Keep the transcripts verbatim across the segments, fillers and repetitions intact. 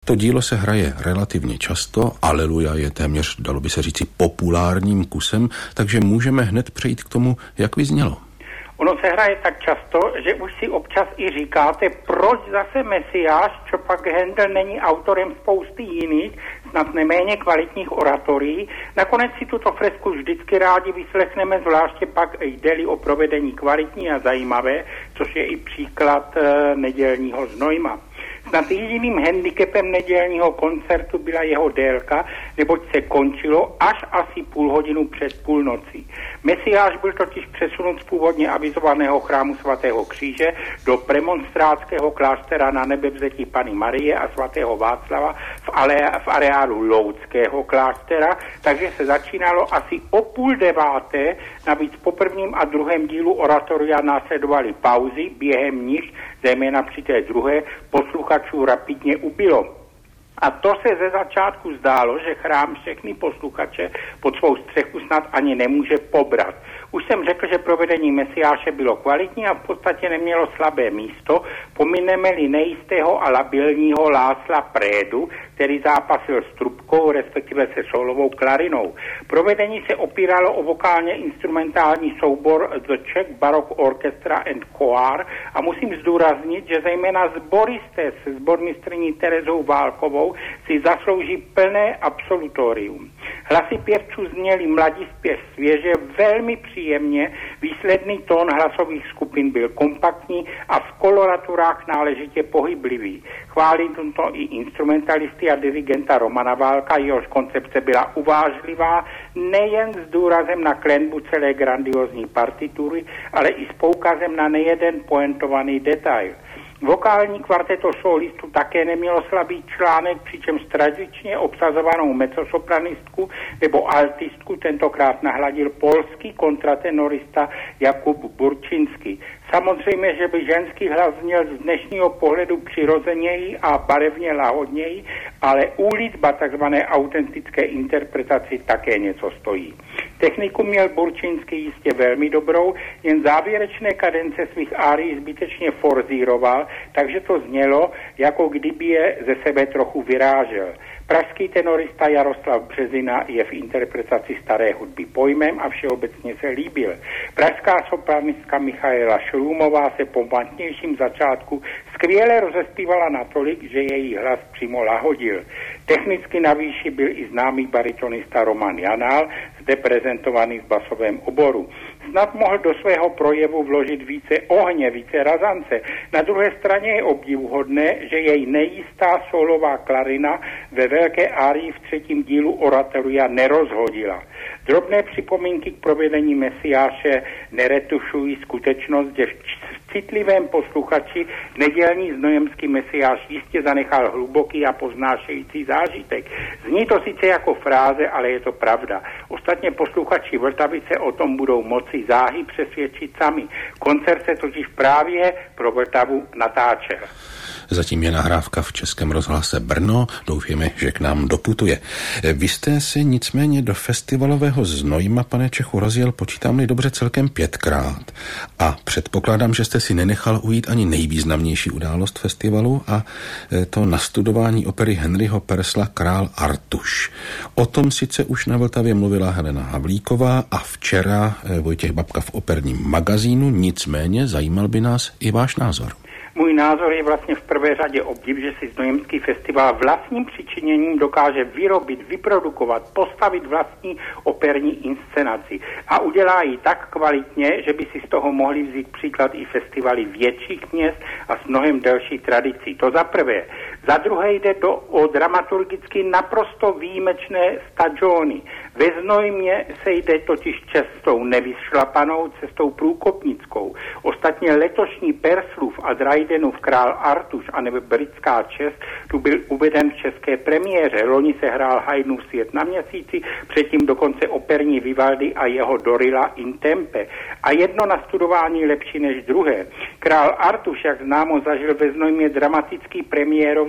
To dílo se hraje relativně často, Aleluja je téměř, dalo by se říci, populárním kusem, takže můžeme hned přejít k tomu, jak vyznělo. Ono se hraje tak často, že už si občas i říkáte, proč zase Mesiáš, čo pak Handel není autorem spousty jiných, snad neméně kvalitních oratorií. Nakonec si tuto fresku vždycky rádi vyslechneme, zvláště pak jde-li o provedení kvalitní a zajímavé, což je i příklad e, nedělního Znojma. Snad jediným handicapem nedělního koncertu byla jeho délka, neboť se končilo až asi půl hodinu před půlnocí. Mesiáš byl totiž přesunut z původně avizovaného chrámu svatého Kříže do premonstrátského kláštera Na Nebevzetí Panny Marie a svatého Václava v, ale- v areálu Loudského kláštera, takže se začínalo asi o půl deváté, navíc po prvním a druhém dílu oratoria následovaly pauzy, během níž, zejména při té druhé, posluchačů rapidně ubylo. A to se ze začátku zdálo, že chrám všechny posluchače pod svou střechu snad ani nemůže pobrat. Už jsem řekl, že provedení Mesiáše bylo kvalitní a v podstatě nemělo slabé místo, pomineme-li nejistého a labilního Lásla Prédu, který zápasil s trubkou, respektive se solovou klarinou. Provedení se opíralo o vokálně instrumentální soubor The Czech Baroque Orchestra and Choir a musím zdůraznit, že zejména sboristé se sbormistryní Terezou Válkovou si zaslouží plné absolutorium. Hlasy pěvců zněly mladistvě svěže, velmi příjemně, výsledný tón hlasových skupin byl kompaktní a v koloraturách náležitě pohyblivý. Chválím to i instrumentalisty a dirigenta Romana Válka, jehož koncepce byla uvážlivá, nejen s důrazem na klenbu celé grandiózní partitury, ale i s poukazem na nejeden pointovaný detail. Vokální kvarteto solistů také nemělo slabý článek, přičemž tradičně obsazovanou mezzosopranistku nebo altistku tentokrát nahladil polský kontratenorista Jakub Burčinský. Samozřejmě, že by ženský hlas měl z dnešního pohledu přirozeněji a barevně lahodněji, ale úlitba tzv. Autentické interpretaci také něco stojí. Techniku měl Burčinský jistě velmi dobrou, jen závěrečné kadence svých árií zbytečně forzíroval, takže to znělo, jako kdyby je ze sebe trochu vyrážel. Pražský tenorista Jaroslav Březina je v interpretaci staré hudby pojmem a všeobecně se líbil. Pražská sopranistka Michaela Šlůmová se po matnějším začátku skvěle rozespívala natolik, že její hlas přímo lahodil. Technicky na výši byl i známý baritonista Roman Janál, zde prezentovaný v basovém oboru. Snad mohl do svého projevu vložit více ohně, více razance. Na druhé straně je obdivuhodné, že jej nejistá solová klarina ve velké árii v třetím dílu oratoria nerozhodila. Drobné připomínky k provedení Mesiáše neretušují skutečnost, že v citlivém posluchači nedělní znojemský Mesiáš jistě zanechal hluboký a poznášející zážitek. Zní to sice jako fráze, ale je to pravda. Ostatně posluchači Vltavice o tom budou moci záhy přesvědčit sami. Koncert se totiž právě pro Vltavu natáčel. Zatím je nahrávka v Českém rozhlase Brno, doufáme, že k nám doputuje. Vy jste si nicméně do festivalového Znojma, pane Čechu, rozjel, počítám-li dobře, celkem pětkrát. A předpokládám, že jste si nenechal ujít ani nejvýznamnější událost festivalu, a to nastudování opery Henryho Persla Král Artuš. O tom sice už na Vltavě mluvila Helena Havlíková a včera Vojtěch Babka v operním magazínu, nicméně zajímal by nás i váš názor. Můj názor je vlastně v prvé řadě obdiv, že si Znojemský festival vlastním přičiněním dokáže vyrobit, vyprodukovat, postavit vlastní operní inscenaci. A udělá ji tak kvalitně, že by si z toho mohli vzít příklad i festivaly větších měst a s mnohem delší tradicí. To za prvé. Za druhé jde do, o dramaturgicky naprosto výjimečné stagiony. Ve Znojmě se jde totiž cestou nevyšlapanou, cestou průkopnickou. Ostatně letošní Perslův a Drydenův Král Artuš a nebo britská čest tu byl uveden v české premiéře. Loni se hrál Haydnův Svět na měsíci, předtím dokonce operní Vivaldi a jeho Dorila in Tempe. A jedno nastudování lepší než druhé. Král Artuš, jak známo, zažil ve Znojmě dramatický premiérový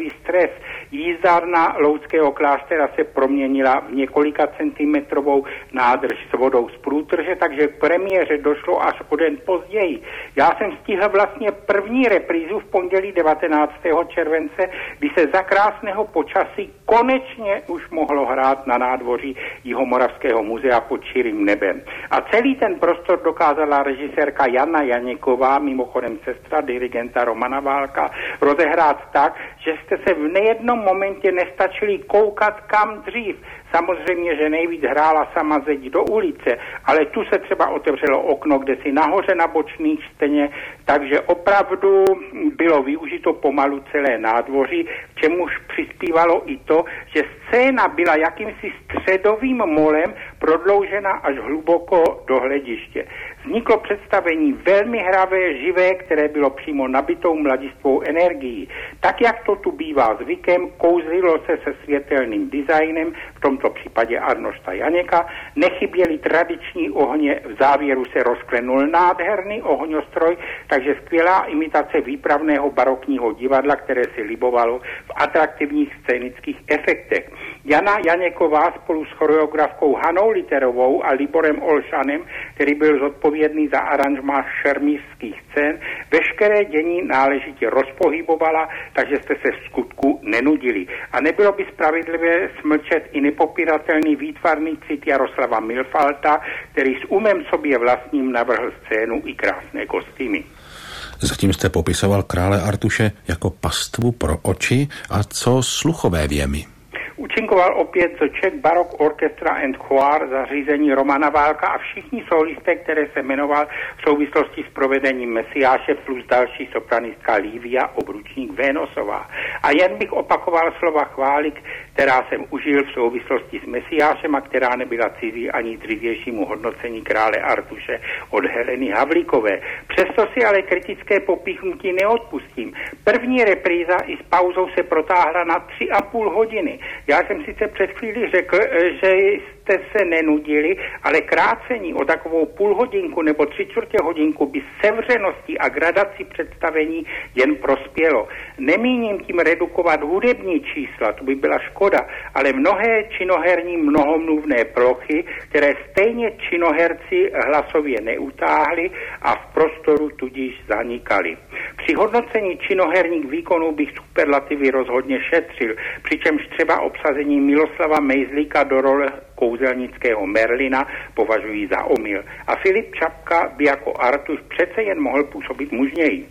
časový stres. Jízdárna Loudského kláštera se proměnila v několika centimetrovou nádrž s vodou z průtrže, takže k premiéře došlo až o den později. Já jsem stihl vlastně první reprízu v pondělí devatenáctého července, kdy se za krásného počasí konečně už mohlo hrát na nádvoří Jihomoravského muzea pod širým nebem. A celý ten prostor dokázala režisérka Jana Janěková, mimochodem sestra dirigenta Romana Válka, rozehrát tak, že jste se v nejednom momentě nestačili koukat kam dřív. Samozřejmě, že nejvíc hrála sama zeď do ulice, ale tu se třeba otevřelo okno, kde si nahoře na bočných stěně, takže opravdu bylo využito pomalu celé nádvoří, k čemuž přispívalo i to, že scéna byla jakýmsi středovým molem prodloužena až hluboko do hlediště. Vzniklo představení velmi hravé, živé, které bylo přímo nabitou mladistvou energií. Tak, jak to tu bývá zvykem, kouzlilo se se světelným designem, v tomto případě Arnošta Janěka, nechyběly tradiční ohně, v závěru se rozklenul nádherný ohňostroj, takže skvělá imitace výpravného barokního divadla, které si libovalo v atraktivních scénických efektech. Jana Janěková spolu s choreografkou Hanou Literovou a Liborem Olšanem, který byl zodpovědný za aranžmá šermířských scén, veškeré dění náležitě rozpohybovala, takže jste se v skutku nenudili. A nebylo by spravedlivé smlčet i nepopiratelný výtvarný cit Jaroslava Milfalta, který s umem sobě vlastním navrhl scénu i krásné kostýmy. Zatím jste popisoval krále Artuše jako pastvu pro oči, a co sluchové věmy? Účinkoval opět The Czech Baroque Orchestra and Choir za řízení Romana Válka a všichni solisté, které se jmenoval v souvislosti s provedením Mesiáše, plus další sopranistka Lívia Obručník Vénosová. A jen bych opakoval slova chvály, která jsem užil v souvislosti s Mesiášem a která nebyla cizí ani dřívějšímu hodnocení krále Artuše od Heleny Havlíkové. Přesto si ale kritické popíchnutí neodpustím. První repríza i s pauzou se protáhla na tři a půl hodiny. Já jsem sice před chvíli řekl, že jste se nenudili, ale krácení o takovou půl hodinku nebo tři čtvrtě hodinku by sevřenosti a gradaci představení jen prospělo. Nemíním tím redukovat hudební čísla, to by byla škoda, ale mnohé činoherní mnohomluvné plochy, které stejně činoherci hlasově neutáhli a v prostoru tudíž zanikaly. Při hodnocení činoherních výkonů bych superlativy rozhodně šetřil, přičemž třeba obsazení Miloslava Mejzlíka do role kouzelnického Merlina považují za omyl. A Filip Čapka by jako Artuš přece jen mohl působit mužněji.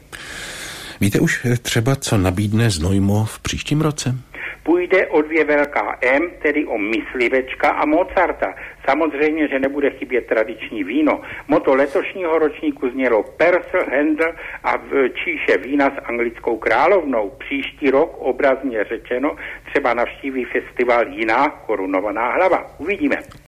Víte už třeba, co nabídne Znojmo v příštím roce? Půjde o dvě velká M, tedy o Myslivečka a Mozarta. Samozřejmě, že nebude chybět tradiční víno. Motto letošního ročníku znělo Purcell, Handel a v číše vína s anglickou královnou. Příští rok, obrazně řečeno, třeba navštíví festival jiná korunovaná hlava. Uvidíme.